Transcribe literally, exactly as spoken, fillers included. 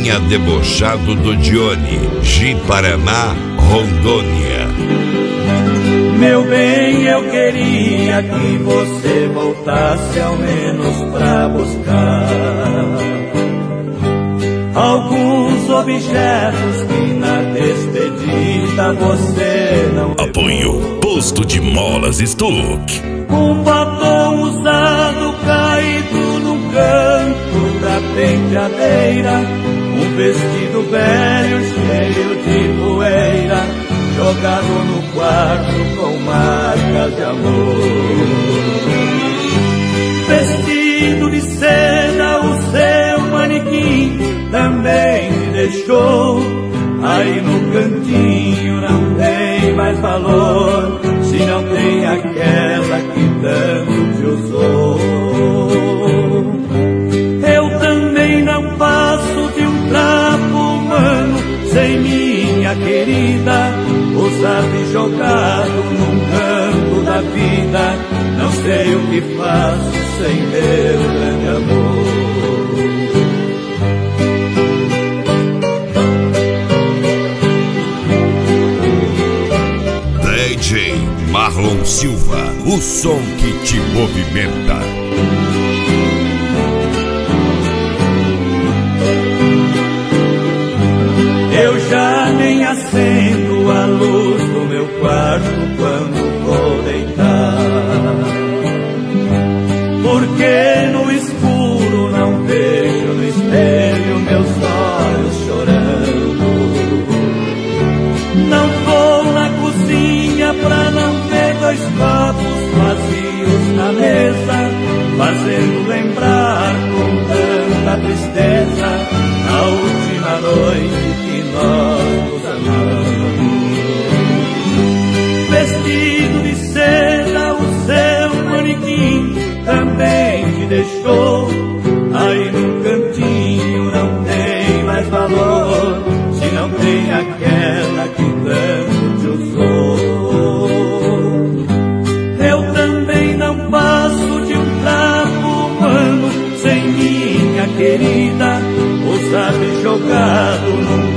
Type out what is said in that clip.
Vinha debochado do Dione, Ji-Paraná, Rondônia. Meu bem, eu queria que você voltasse ao menos pra buscar alguns objetos que na despedida você não levou. Apoio Posto de Molas Stuck. Um batom usado caído no canto da penteadeira, um vestido velho cheio de poeira, jogado no quarto com marcas de amor. Vestido de seda, o seu manequim também me deixou. Aí no cantinho não tem mais valor, se não tem aquela que tanto te usou. Eu também não passo de um trapo humano sem minha querida, usado e jogado num canto da vida. Não sei o que faço sem meu grande amor. D J Marlon Silva, o som que te movimenta. Eu já nem acendo a luz do meu quarto quando vou deitar, porque no escuro não vejo no espelho meus olhos chorando. Não vou na cozinha pra não ver dois copos vazios na mesa, fazendo lembrar com tanta tristeza a última noite que nós nos amamos. Vestido de seda, o seu manequim também te deixou. Aí no cantinho não tem mais valor, se não tem aquela que tanto te usou. Eu também não passo de um trapo humano sem minha querida, usado e jogado num